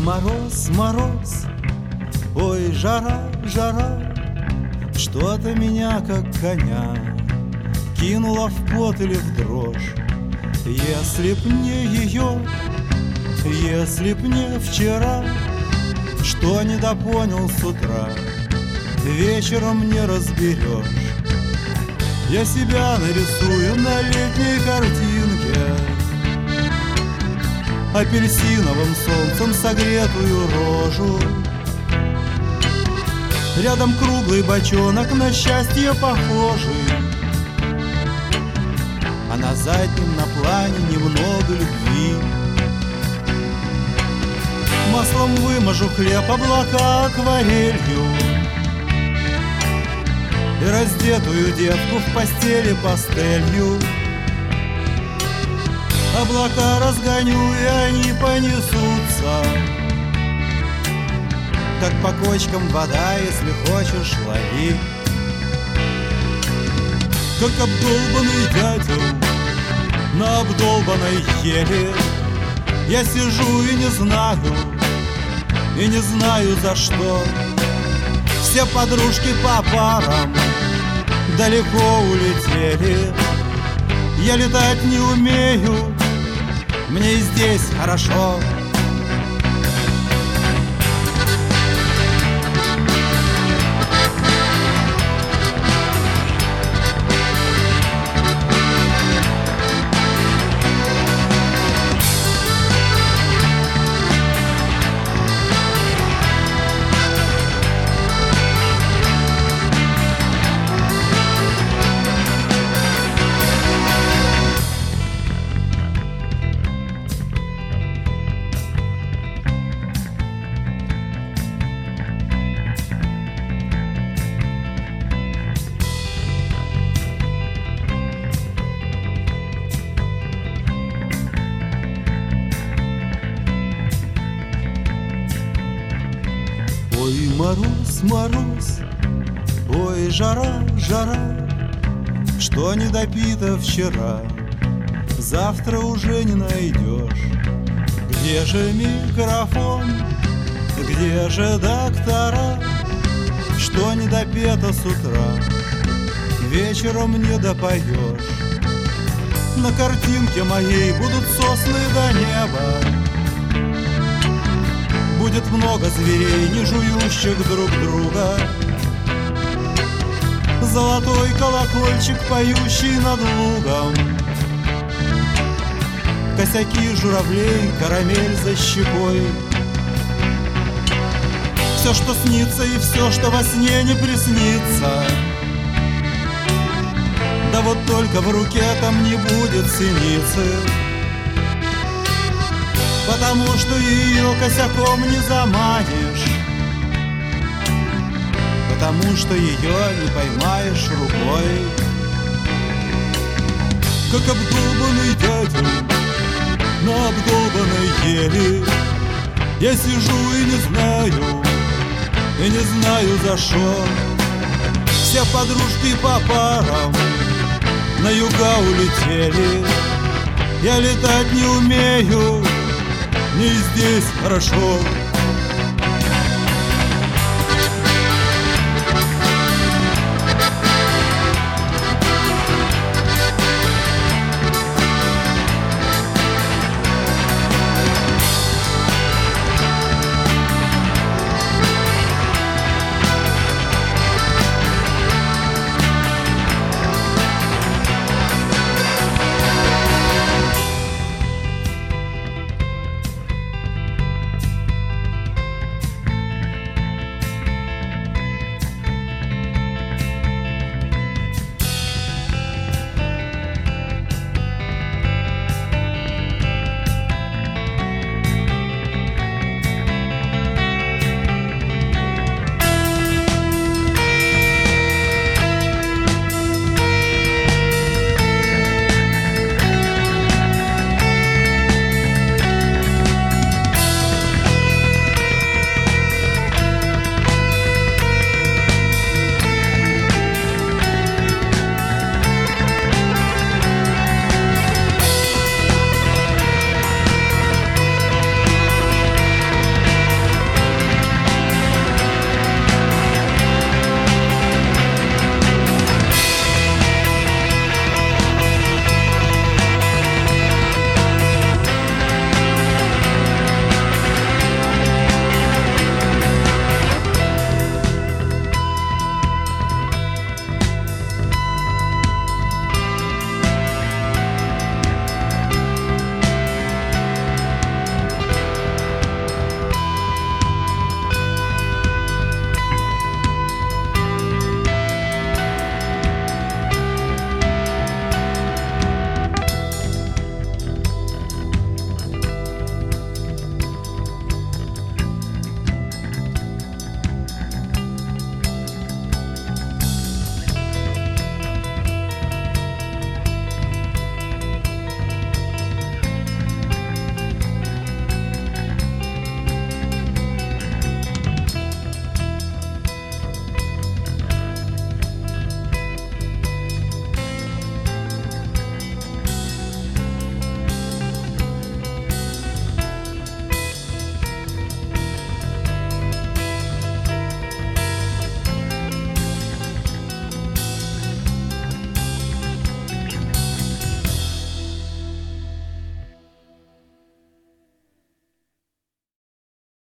мороз, мороз, ой, жара, жара, что-то меня, как коня, кинуло в пот или в дрожь. Если б не ее, если б не вчера, что недопонял с утра, вечером не разберешь. Я себя нарисую на летней картинке, апельсиновым солнцем согретую рожу. Рядом круглый бочонок, на счастье похожий, а на заднем, на плане немного любви. Маслом вымажу хлеб, облака акварелью, и раздетую девку в постели пастелью. Облака разгоню, и они понесутся, как по кочкам вода, если хочешь, лови. Как обдолбанный дятел на обдолбанной еле, я сижу и не знаю за что. Все подружки по парам далеко улетели. Я летать не умею, мне и здесь хорошо. Ой, мороз, мороз, ой, жара, жара, что не допито вчера, завтра уже не найдешь. Где же микрофон, где же доктора, что не допето с утра, вечером не допоешь. На картинке моей будут сосны до неба, будет много зверей, не жующих друг друга. Золотой колокольчик, поющий над лугом, косяки журавлей, карамель за щекой. Все, что снится, и все, что во сне не приснится. Да вот только в руке там не будет синицы, потому что ее косяком не заманишь, потому что ее не поймаешь рукой. Как обдолбанный дятел на обдолбанной еле, я сижу и не знаю за что. Все подружки по парам на юга улетели. Я летать не умею, мне здесь хорошо.